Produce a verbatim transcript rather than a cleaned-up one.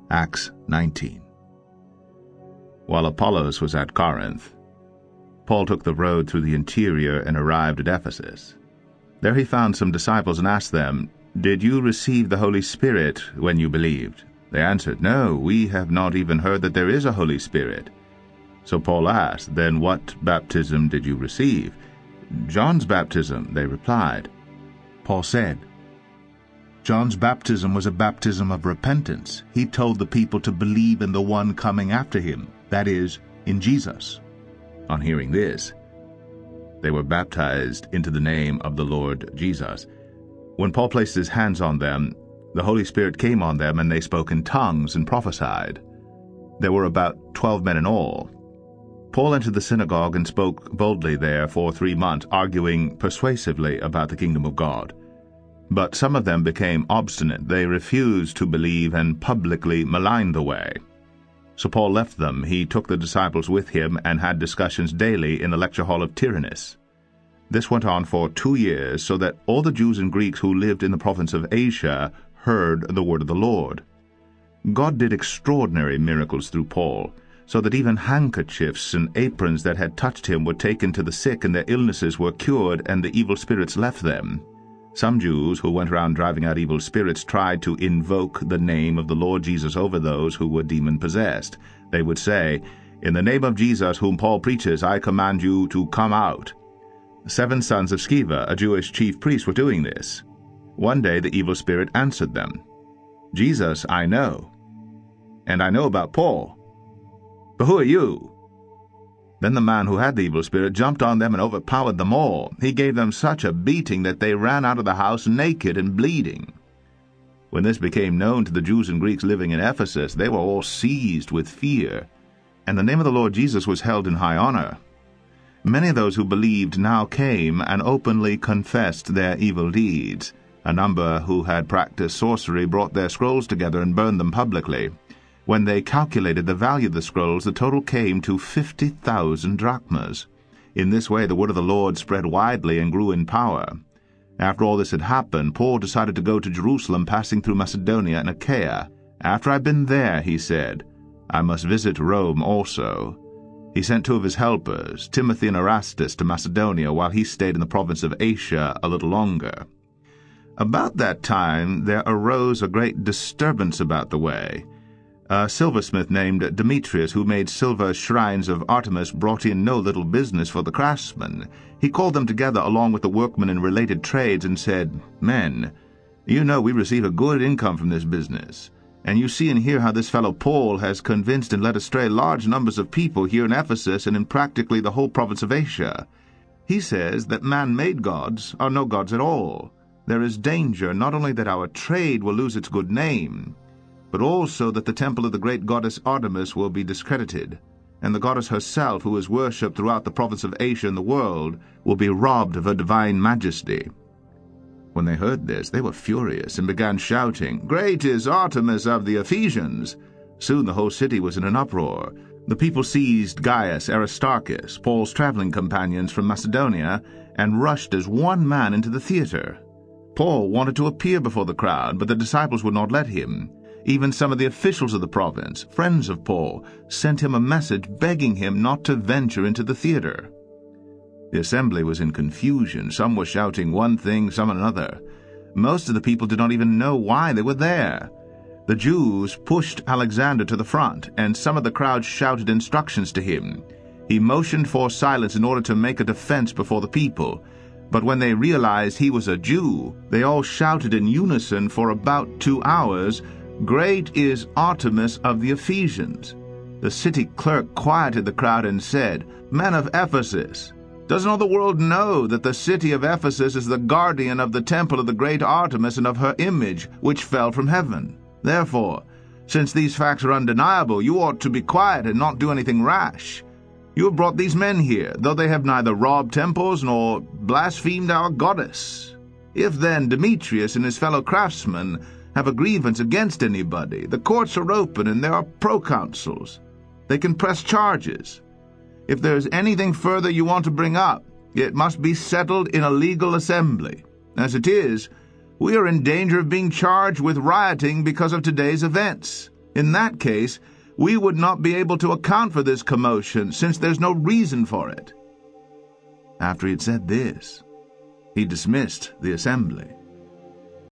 Acts nineteen. While Apollos was at Corinth, Paul took the road through the interior and arrived at Ephesus. There he found some disciples and asked them, "Did you receive the Holy Spirit when you believed?" They answered, "No, we have not even heard that there is a Holy Spirit." So Paul asked, "Then what baptism did you receive?" "John's baptism," they replied. Paul said, "John's baptism was a baptism of repentance. He told the people to believe in the one coming after him, that is, in Jesus." On hearing this, they were baptized into the name of the Lord Jesus. When Paul placed his hands on them, the Holy Spirit came on them, and they spoke in tongues and prophesied. There were about twelve men in all. Paul entered the synagogue and spoke boldly there for three months, arguing persuasively about the kingdom of God. But some of them became obstinate. They refused to believe and publicly maligned the way. So Paul left them. He took the disciples with him and had discussions daily in the lecture hall of Tyrannus. This went on for two years, so that all the Jews and Greeks who lived in the province of Asia heard the word of the Lord. God did extraordinary miracles through Paul, so that even handkerchiefs and aprons that had touched him were taken to the sick, and their illnesses were cured, and the evil spirits left them. Some Jews who went around driving out evil spirits tried to invoke the name of the Lord Jesus over those who were demon-possessed. They would say, "In the name of Jesus, whom Paul preaches, I command you to come out." Seven sons of Sceva, a Jewish chief priest, were doing this. One day the evil spirit answered them, "Jesus I know, and I know about Paul. But who are you?" Then the man who had the evil spirit jumped on them and overpowered them all. He gave them such a beating that they ran out of the house naked and bleeding. When this became known to the Jews and Greeks living in Ephesus, they were all seized with fear, and the name of the Lord Jesus was held in high honor. Many of those who believed now came and openly confessed their evil deeds. A number who had practiced sorcery brought their scrolls together and burned them publicly. When they calculated the value of the scrolls, the total came to fifty thousand drachmas. In this way the word of the Lord spread widely and grew in power. After all this had happened, Paul decided to go to Jerusalem, passing through Macedonia and Achaia. "After I've been there," he said, "I must visit Rome also." He sent two of his helpers, Timothy and Erastus, to Macedonia, while he stayed in the province of Asia a little longer. About that time there arose a great disturbance about the way. A silversmith named Demetrius, who made silver shrines of Artemis, brought in no little business for the craftsmen. He called them together along with the workmen in related trades and said, "Men, you know we receive a good income from this business, and you see and hear how this fellow Paul has convinced and led astray large numbers of people here in Ephesus and in practically the whole province of Asia. He says that man-made gods are no gods at all. There is danger not only that our trade will lose its good name, but also that the temple of the great goddess Artemis will be discredited, and the goddess herself, who is worshipped throughout the province of Asia and the world, will be robbed of her divine majesty." When they heard this, they were furious and began shouting, "Great is Artemis of the Ephesians!" Soon the whole city was in an uproar. The people seized Gaius, Aristarchus, Paul's traveling companions from Macedonia, and rushed as one man into the theater. Paul wanted to appear before the crowd, but the disciples would not let him. Even some of the officials of the province, friends of Paul, sent him a message begging him not to venture into the theater. The assembly was in confusion. Some were shouting one thing, some another. Most of the people did not even know why they were there. The Jews pushed Alexander to the front, and some of the crowd shouted instructions to him. He motioned for silence in order to make a defense before the people. But when they realized he was a Jew, they all shouted in unison for about two hours, "Great is Artemis of the Ephesians." The city clerk quieted the crowd and said, "Men of Ephesus, doesn't all the world know that the city of Ephesus is the guardian of the temple of the great Artemis and of her image, which fell from heaven? Therefore, since these facts are undeniable, you ought to be quiet and not do anything rash. You have brought these men here, though they have neither robbed temples nor blasphemed our goddess. If then Demetrius and his fellow craftsmen have a grievance against anybody, the courts are open and there are proconsuls. They can press charges. If there is anything further you want to bring up, it must be settled in a legal assembly. As it is, we are in danger of being charged with rioting because of today's events. In that case, we would not be able to account for this commotion, since there's no reason for it." After he had said this, he dismissed the assembly.